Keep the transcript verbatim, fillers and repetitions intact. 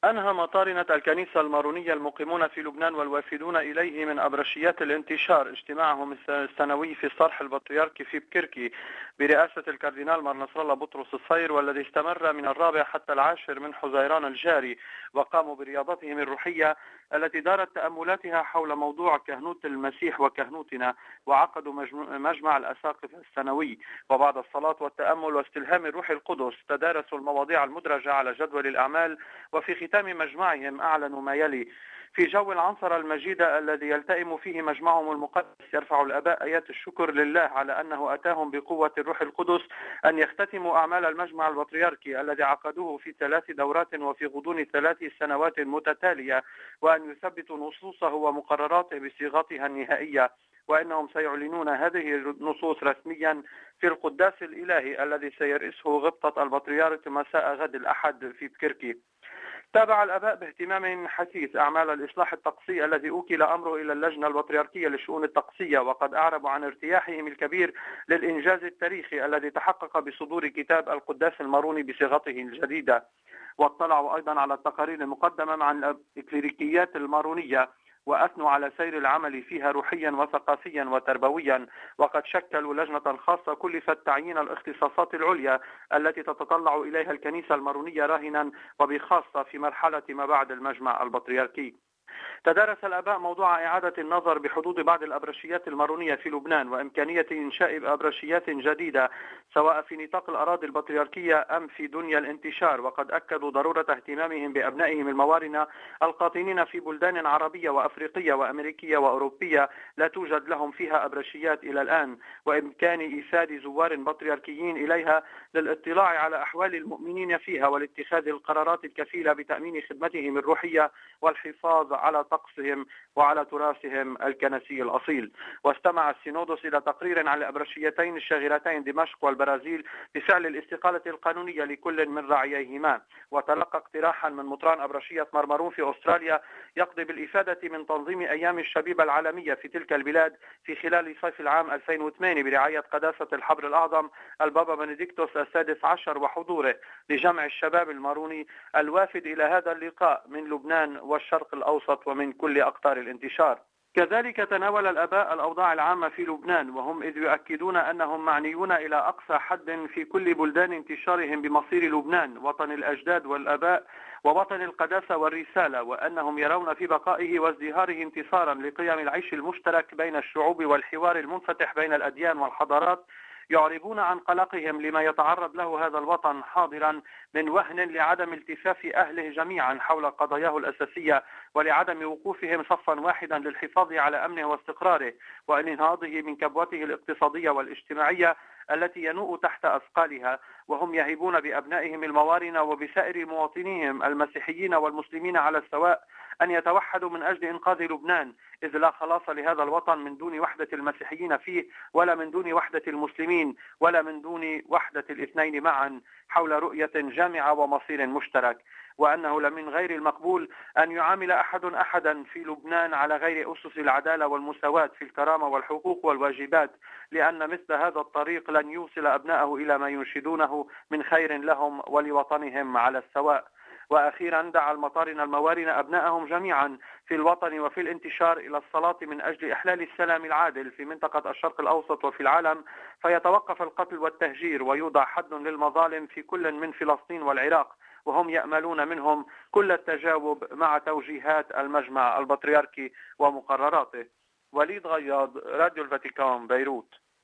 أنهى مطارنة الكنيسة المارونية المقيمون في لبنان والوافدون إليه من أبرشيات الانتشار اجتماعهم السنوي في صرح البطريركي في بكركي برئاسة الكاردينال مار نصر الله بطرس الصير، والذي استمر من الرابع حتى العاشر من حزيران الجاري، وقاموا برياضتهم الروحية التي دارت تأملاتها حول موضوع كهنوت المسيح وكهنوتنا، وعقدوا مجمع الأساقفة السنوي. وبعد الصلاة والتأمل واستلهام الروح القدس تدارسوا المواضيع المدرجة على جدول الأعمال، وفي ختام مجمعهم أعلنوا ما يلي: في جو العنصرة المجيدة الذي يلتئم فيه مجمعهم المقدس، يرفع الآباء آيات الشكر لله على أنه أتاهم بقوة الروح القدس أن يختتموا أعمال المجمع البطريركي الذي عقدوه في ثلاث دورات وفي غضون ثلاث سنوات متتالية، وأن يثبتوا نصوصه ومقرراته بصيغتها النهائية، وإنهم سيعلنون هذه النصوص رسميا في القداس الإلهي الذي سيرئسه غبطة البطريرك مساء غد الأحد في بكركي. تابع الآباء باهتمام حثيث أعمال الإصلاح الطقسي الذي أوكل أمره إلى اللجنة البطريركية للشؤون الطقسية، وقد أعربوا عن ارتياحهم الكبير للإنجاز التاريخي الذي تحقق بصدور كتاب القداس الماروني بصيغته الجديدة. واطلعوا أيضا على التقارير المقدمة مع الإكليريكيات المارونية، وأثنوا على سير العمل فيها روحيا وثقافيا وتربويا، وقد شكلوا لجنة خاصة كلفت تعيين الاختصاصات العليا التي تتطلع إليها الكنيسة المارونية راهنا وبخاصة في مرحلة ما بعد المجمع البطريركي. تدارس الآباء موضوع إعادة النظر بحدود بعض الأبرشيات المارونية في لبنان وإمكانية إنشاء أبرشيات جديدة سواء في نطاق الأراضي البطريركية أم في دنيا الانتشار، وقد أكدوا ضرورة اهتمامهم بأبنائهم الموارنة القاطنين في بلدان عربية وأفريقية وأمريكية وأوروبية لا توجد لهم فيها أبرشيات إلى الآن، وإمكان إيفاد زوار بطريركيين إليها للاطلاع على أحوال المؤمنين فيها والاتخاذ القرارات الكفيلة بتأمين خدمتهم الروحية والحفاظ على طقسهم وعلى تراثهم الكنسي الأصيل. واستمع السينودوس إلى تقرير عن الأبرشيتين الشاغرتين دمشق والبرازيل بفعل الاستقالة القانونية لكل من رعييهما، وتلقى اقتراحا من مطران أبرشية مرمرون في أستراليا يقضي بالإفادة من تنظيم أيام الشبيبة العالمية في تلك البلاد في خلال صيف العام ألفين وثمانية برعاية قداسة الحبر الأعظم البابا بنديكتوس السادس عشر وحضوره، لجمع الشباب الماروني الوافد إلى هذا اللقاء من لبنان والشرق الأوسط ومن كل أقطار الانتشار. كذلك تناول الآباء الأوضاع العامة في لبنان، وهم إذ يؤكدون أنهم معنيون إلى أقصى حد في كل بلدان انتشارهم بمصير لبنان وطن الأجداد والآباء ووطن القداسة والرسالة، وأنهم يرون في بقائه وازدهاره انتصارا لقيم العيش المشترك بين الشعوب والحوار المنفتح بين الأديان والحضارات، يعربون عن قلقهم لما يتعرض له هذا الوطن حاضرا من وهن لعدم التفاف أهله جميعا حول قضاياه الأساسية، ولعدم وقوفهم صفا واحدا للحفاظ على أمنه واستقراره وانهاضه من كبوته الاقتصادية والاجتماعية التي ينوء تحت أثقالها. وهم يهبون بأبنائهم الموارنة وبسائر مواطنيهم المسيحيين والمسلمين على السواء أن يتوحدوا من أجل إنقاذ لبنان، إذ لا خلاص لهذا الوطن من دون وحدة المسيحيين فيه، ولا من دون وحدة المسلمين، ولا من دون وحدة الاثنين معا حول رؤية جامعة ومصير مشترك. وأنه لمن غير المقبول أن يعامل أحد أحدا في لبنان على غير أسس العدالة والمساواة في الكرامة والحقوق والواجبات، لأن مثل هذا الطريق لن يوصل أبنائه إلى ما ينشدونه من خير لهم ولوطنهم على السواء. وأخيرا دعا المطارنة الموارنة أبنائهم جميعا في الوطن وفي الانتشار إلى الصلاة من أجل إحلال السلام العادل في منطقة الشرق الأوسط وفي العالم، فيتوقف القتل والتهجير ويوضع حد للمظالم في كل من فلسطين والعراق، وهم يأملون منهم كل التجاوب مع توجيهات المجمع البطريركي ومقرراته. وليد غياض، راديو الفاتيكان، بيروت.